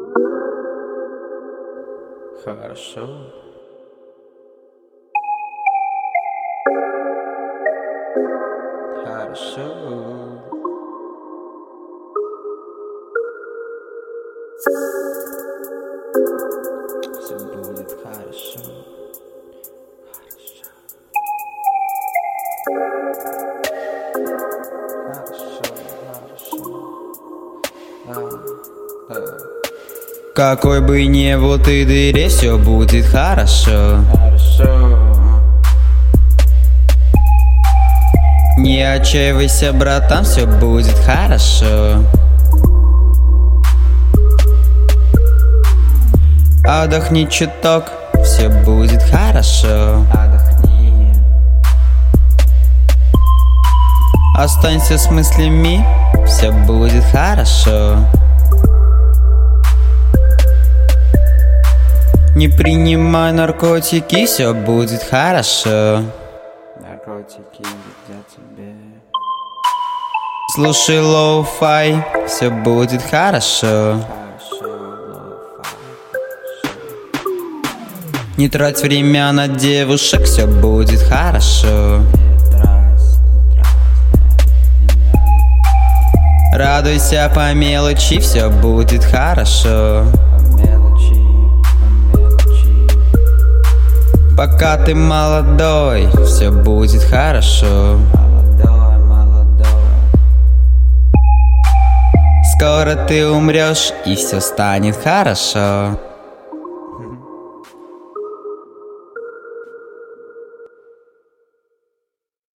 Хорошо. Хорошо. Все будет хорошо. Какой бы ни был ты дыре, все будет хорошо. Не отчаивайся, братан, все будет хорошо. Отдохни чуток, все будет хорошо. Отдохни. Останься с мыслями, все будет хорошо. Не принимай наркотики, все будет хорошо. Наркотики вредят тебе. Слушай лоу-фай, все будет хорошо. Не трать время на девушек, все будет хорошо. Радуйся по мелочи, все будет хорошо. Пока ты молодой, все будет хорошо. Скоро ты умрешь, и все станет хорошо.